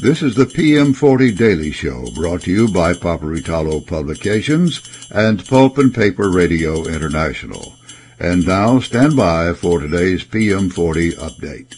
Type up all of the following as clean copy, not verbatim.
This is the PM40 Daily Show, brought to you by Paperitalo Publications and Pulp and Paper Radio International. And now, stand by for today's PM40 update.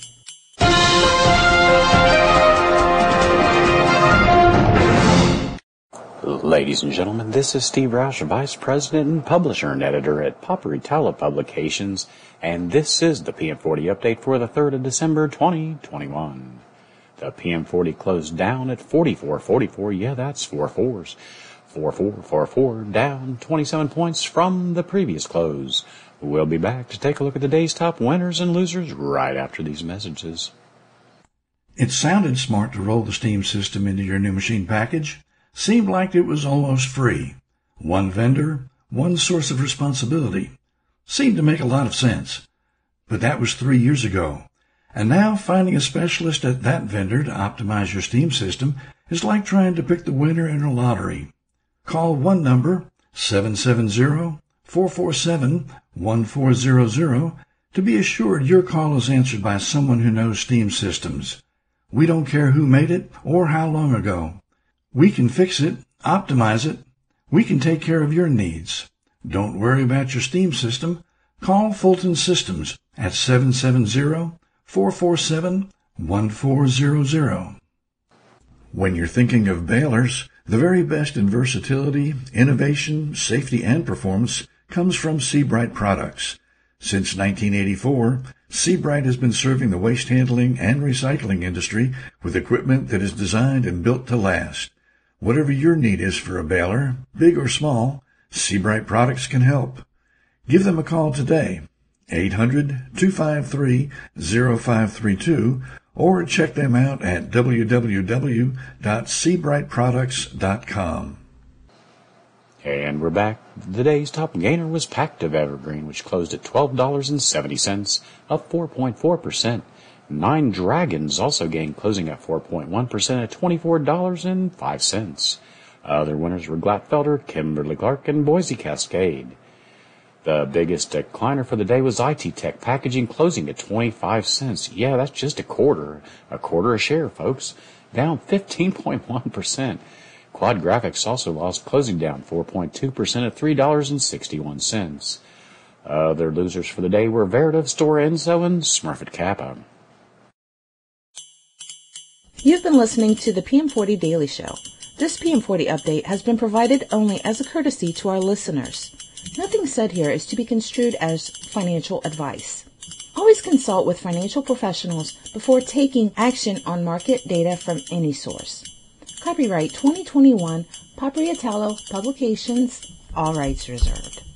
Ladies and gentlemen, this is Steve Roush, Vice President and Publisher and Editor at Paperitalo Publications, and this is the PM40 update for the 3rd of December, 2021. The PM40 closed down at 44.44. Yeah, that's 4 fours. 4444, down 27 points from the previous close. We'll be back to take a look at the day's top winners and losers right after these messages. It sounded smart to roll the Steam system into your new machine package. Seemed like it was almost free. One vendor, one source of responsibility. Seemed to make a lot of sense. But that was 3 years ago. And now finding a specialist at that vendor to optimize your Steam system is like trying to pick the winner in a lottery. Call one number, 770-447-1400, to be assured your call is answered by someone who knows Steam systems. We don't care who made it or how long ago. We can fix it, optimize it. We can take care of your needs. Don't worry about your Steam system. Call Fulton Systems at 770-447-1400. When you're thinking of balers, the very best in versatility, innovation, safety, and performance comes from Seabright products. Since 1984, Seabright has been serving the waste handling and recycling industry with equipment that is designed and built to last. Whatever your need is for a baler, big or small, Seabright products can help. Give them a call today, 800-253-0532, or check them out at www.seabrightproducts.com. And we're back. Today's top gainer was Pactiv Evergreen, which closed at $12.70, up 4.4%. Nine Dragons also gained, closing at 4.1% at $24.05. Other winners were Glatfelter, Kimberly-Clark, and Boise Cascade. The biggest decliner for the day was IT Tech Packaging, closing at 25 cents. Yeah, that's just a quarter a share, folks, down 15.1%. Quad Graphics also lost, closing down 4.2% at $3.61. Other losers for the day were Veritiv, Stora Enso, and Smurfit Kappa. You've been listening to the PM40 Daily Show. This PM40 update has been provided only as a courtesy to our listeners. Nothing said here is to be construed as financial advice. Always consult with financial professionals before taking action on market data from any source. Copyright 2021, Paperitalo Publications, all rights reserved.